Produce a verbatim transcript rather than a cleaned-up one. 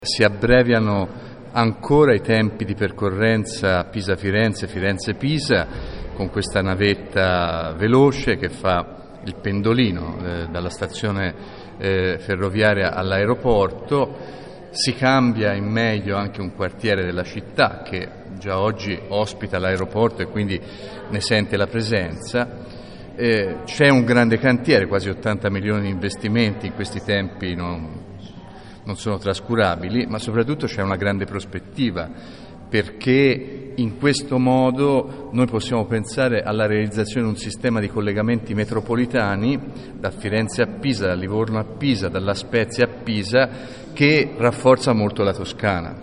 Si abbreviano ancora i tempi di percorrenza Pisa-Firenze, Firenze-Pisa, con questa navetta veloce che fa il pendolino eh, dalla stazione eh, ferroviaria all'aeroporto. Si cambia in meglio anche un quartiere della città che già oggi ospita l'aeroporto e quindi ne sente la presenza. Eh, c'è un grande cantiere, quasi ottanta milioni di investimenti in questi tempi non non sono trascurabili, ma soprattutto c'è una grande prospettiva, perché in questo modo noi possiamo pensare alla realizzazione di un sistema di collegamenti metropolitani da Firenze a Pisa, da Livorno a Pisa, dalla Spezia a Pisa, che rafforza molto la Toscana.